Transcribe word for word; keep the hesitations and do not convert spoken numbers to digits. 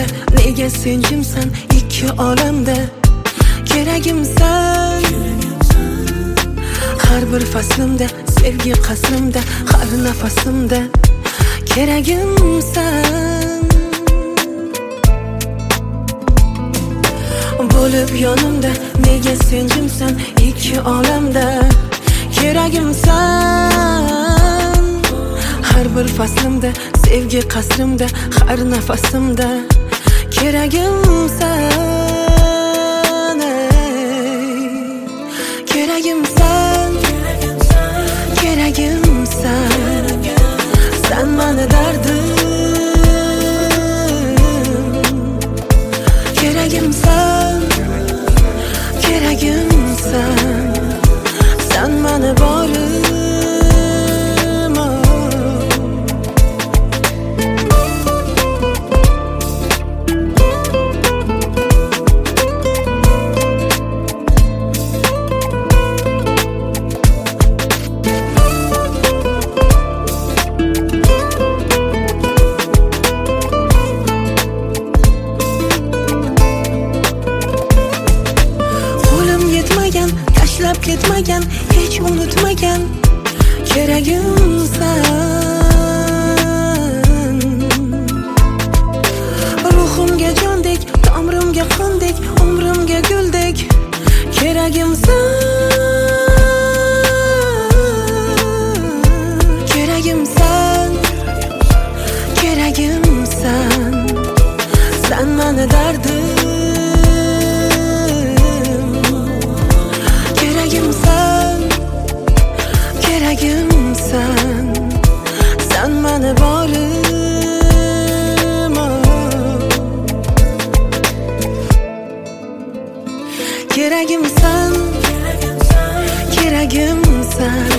yonimda, nega sen jimsan ikki olamda. Keragimsan har bir faslimda, sevgi qasrimda, har nafasimda. Keragimsan bo'lib yonimda, nega sen jimsan ikki olamda. Keragimsan har bir faslimda, sevgi qasrimda, har nafasimda. Keragimsan Keragimsan Keragimsan sen mani dardim. Keragimsan Keragimsan sen mani borim. Tashlab ketmagan, hech unutmagan. Keragimsan ruhimga jondek, tomrimga qondek, umrimga guldek. Keragimsan Keragimsan Keragimsan sen mani dardim. Keragimsan Keragimsan sen mani borim. Keragimsan Keragimsan